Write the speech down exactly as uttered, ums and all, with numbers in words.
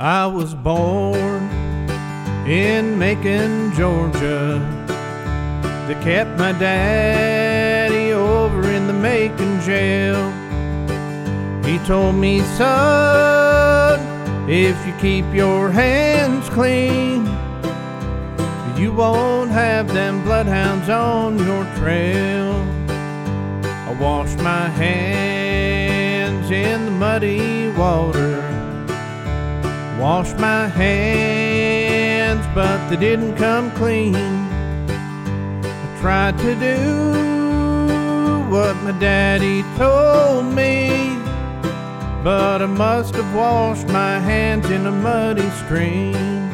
I was born in Macon, Georgia. They kept my daddy over in the Macon jail. He told me, son, if you keep your hands clean, you won't have them bloodhounds on your trail. I washed my hands in the muddy water, washed my hands, but they didn't come clean. I tried to do what my daddy told me, but I must have washed my hands in a muddy stream.